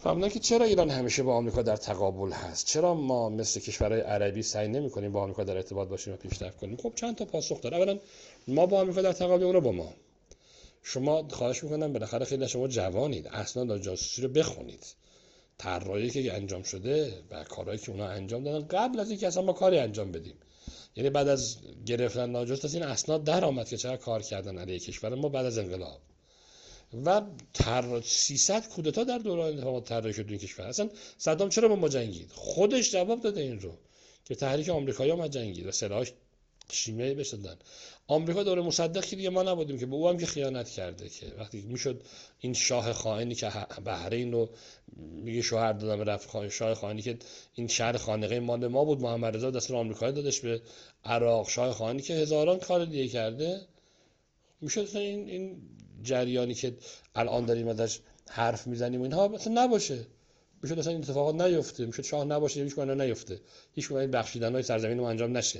فهمیدن که چرا ایران همیشه با آمریکا در تقابل هست، چرا ما مثل کشورهای عربی سعی نمی‌کنیم با آمریکا در ارتباط باشیم و پیشرفت کنیم. خب چند تا پاسخ داره. اولا ما با آمریکا در تقابل، اونا با ما. شما خواهش میکنم بالاخره خیلی شما جوانید، اسناد جاسوسی رو بخونید. طرحی که انجام شده و کارهایی که اونا انجام دادن قبل از اینکه اصلا ما کاری انجام بدیم، یعنی بعد از گرفتن ناجست از این اسناد در آمد که چقدر کار کردن علیه کشور ما بعد از انقلاب و 300 کودتا در دوران انتخابات طراحی شد این کشور. اصلا صدام چرا با ما جنگید؟ خودش جواب داده این رو که تحریک آمریکایی‌ها ما جنگید و سلاحاش شیمیایی بهش دادن. آمریکا دوره مصدق که دیگه ما نبودیم که به او هم که خیانت کرده، که وقتی میشد این شاه خائنی که بحرین رو میگه شوهر دادم رفت، شاه خائنی که این شهر خانقه مال ما بود، محمد رضا دست آمریکایی دادش به عراق، شاه خائنی که هزاران کار دیگه کرده. میشد این جریانی که الان داریم ازش حرف میزنیم و اینها مثلا نباشه، میشد اصلا این اتفاقات نیفته، میشد شاه نباشه، هیچ کاری نیفته، هیچ کدوم این بخشیدن‌های سرزمین ما انجام نشه.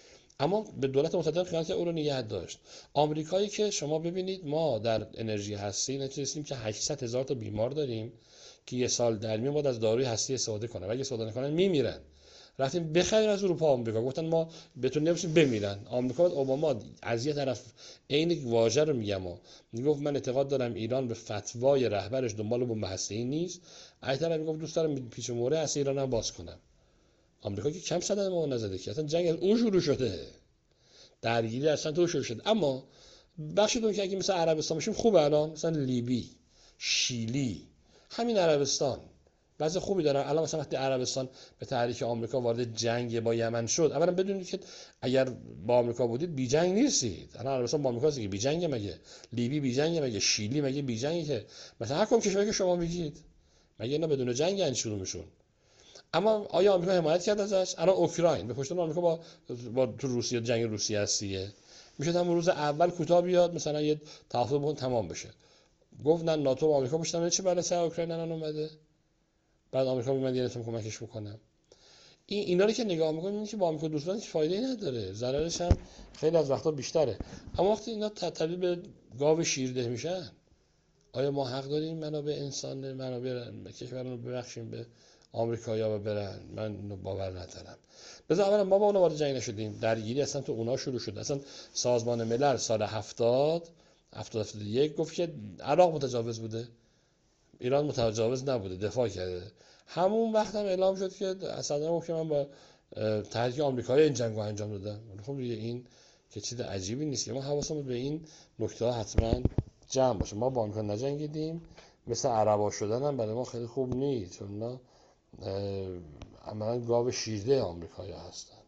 اما به دولت مصدق خیانت او رو نگه داشت. آمریکایی که شما ببینید ما در انرژی هستی نتونستیم که 800,000 تا بیمار داریم که یه سال در میون باید از داروی هستی استفاده کنن و اگه استفاده نکنن میمیرن. رفتیم بخریم از اروپا آمریکا، گفتن ما بهتون نمی‌رسیم بمیرن. آمریکا اوباما از یه طرف عین واژه رو میگم و میگفت من اعتقاد دارم ایران به فتوای رهبرش دنبال بمب هسته‌ای نیست، از طرف میگفت دوست دارم پیچ و موره هسته ایران هم باز کنم. آمریکا که کم صدد ما نزده که اصلا جنگ از اون شروع شده، درگیری اصلا تو شروع شد. اما بخشیدون که اگه مثل عربستان بشیم خوبه، الان مثلا لیبی، شیلی، همین عربستان بعضی خوبی دارن. الان مثلا وقتی عربستان به تحریک آمریکا وارد جنگ با یمن شد، اولا بدونید که اگر با آمریکا بودید بی جنگ نیستید. الان عربستان با آمریکا دیگه بی جنگ، مگه لیبی بی جنگ، مگه شیلی مگه بی جنگه؟ که مثلا هر کدوم کشوری که شما میگید مگه اینا بدون جنگ ان شروع میشون؟ اما آیا آمریکا حمایت کرد ازش؟ الان اوکراین به پشت آمریکا با تو روسیه جنگ روسیه هستیه، میشه همون روز اول کوتاه بیاد مثلا یه توافق بکن تمام بشه. گفت نه ناتو و آمریکا پشت هم چه برای سر اوکراین الان اومده، بعد آمریکا میگه من دیگه نمیتونم کمکش بکنم. اینا رو که نگاه میکنید که با آمریکا دوستان هیچ فایده‌ای نداره، ضررش هم خیلی از وقتا بیشتره. اما وقتی اینا تبدیل به گاو شیرده میشن، آیا ما حق داریم منابع انسان، منابع کشورمون رو ببخشیم به آمریکایی‌ها و برن؟ من باور ندارم. بذار اولا ما با اونها وارد جنگ نشدیم، درگیری اصلا تو اونها شروع شد. اصلا سازمان ملل سال 71 گفت که عراق متجاوز بوده، ایران متجاوز نبوده، دفاع کرده. همون وقت هم اعلام شد که صدام گفت که من با تحریک آمریکایی این جنگو انجام دادم. خب این که چیز عجیبی نیست که ما حواسمون به این نکته ها حتما جمع باشه. ما با آمریکا نجنگیدیم، مثل عربا شدن هم برای ما خیلی خوب نیست، چون عملا گاو شیرده آمریکایی هستن.